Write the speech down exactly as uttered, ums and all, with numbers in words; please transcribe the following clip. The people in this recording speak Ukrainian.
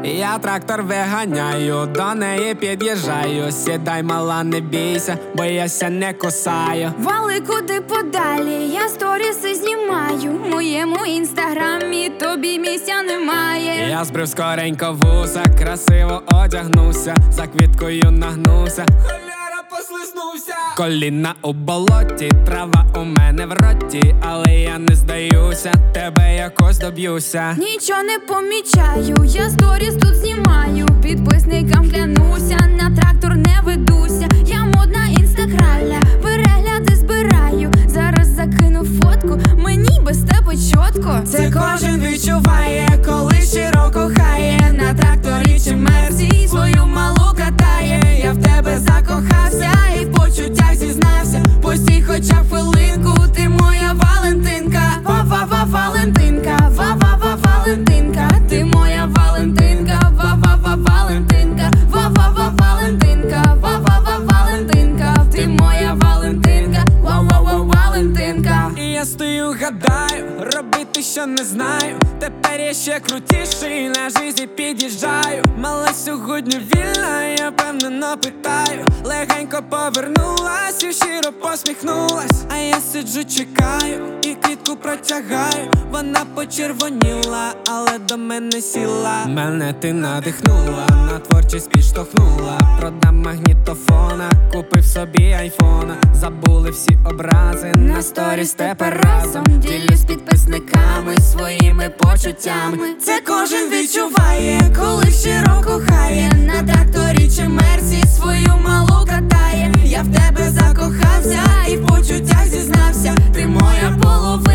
Я трактор виганяю, до неї під'їжджаю. Сідай, мала, не бійся, бо я ся не кусаю. Вали куди подалі, я сторіси знімаю. В моєму інстаграмі тобі місця немає. Я збрив скоренько вуса, красиво одягнувся, за квіткою нагнувся. Холєра, послизнувся. Коліна у болоті, трава у мене в роті, але я не здаюся, тебе якось доб'юся. Нічого не помічаю, я сторіс тут знімаю. Підписникам клянуся, на трактор не ведуся. Я модна інстагральна, перегляди збираю. Зараз закину фотку, мені без тебе чітко. Це кожен відчуває, коли щиро кохає. На тракторі чи мерсі свою малу катає. Я в тебе закохався і в почуттях зізнався. Постій хоча б хвилинку, ти моя Валентинка. Ва-ва-ва-Валентинка, ва-ва-ва-Валентинка. Ти моя Валентинка, ва-ва-ва-Валентинка. Ва-ва-ва-Валентинка, ва-ва-ва-Валентинка. Ти моя Валентинка, ва-ва-ва-Валентинка. І я стою, гадаю, робити що не знаю. Тепер я ще крутіший, на житті під'їжджаю. Мала сьогодні вільна, я впевнено питаю. Легенько повернулась і щиро посміхнулась. А я сиджу, чекаю і квітку протягаю. Вона почервоніла, але до мене сіла. Мене ти надихнула, на творчість підштовхнула. Продам магнітофона, купив собі айфона. Забули всі образи, на сторіс тепер разом. Ділюсь з підписниками своїми почуттями. Це кожен відчуває, коли щиро кохає. На тракторі чи мерсі свою малу катає. Я в тебе закохався і в почуттях зізнався. Ти моя половина.